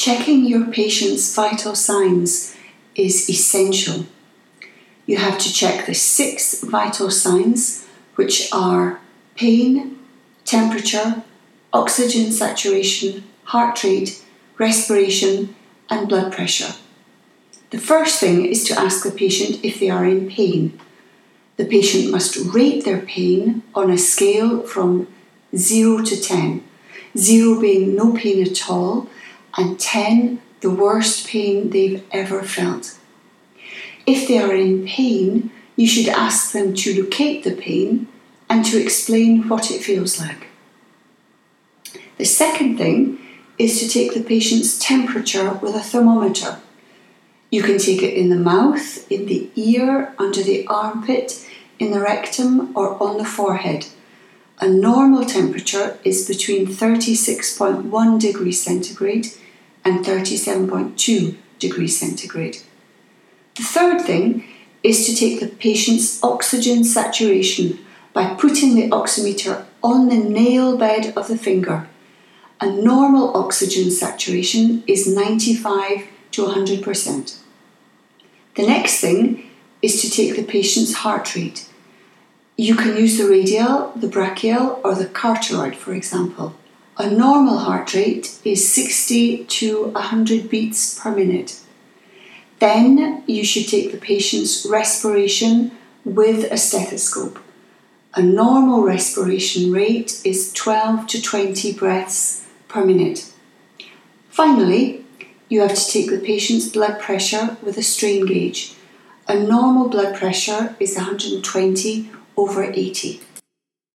Checking your patient's vital signs is essential. You have to check the 6 vital signs, which are pain, temperature, oxygen saturation, heart rate, respiration, and blood pressure. The first thing is to ask the patient if they are in pain. The patient must rate their pain on a scale from 0 to 10, 0 being no pain at all, and 10 the worst pain they've ever felt. If they are in pain, you should ask them to locate the pain and to explain what it feels like. The second thing is to take the patient's temperature with a thermometer. You can take it in the mouth, in the ear, under the armpit, in the rectum, or on the forehead. A normal temperature is between 36.1 degrees centigrade and 37.2 degrees centigrade. The third thing is to take the patient's oxygen saturation by putting the oximeter on the nail bed of the finger. A normal oxygen saturation is 95 to 100%. The next thing is to take the patient's heart rate. You can use the radial, the brachial, or the carotid, for example. A normal heart rate is 60 to 100 beats per minute. Then you should take the patient's respiration with a stethoscope. A normal respiration rate is 12 to 20 breaths per minute. Finally, you have to take the patient's blood pressure with a strain gauge. A normal blood pressure is 120/80.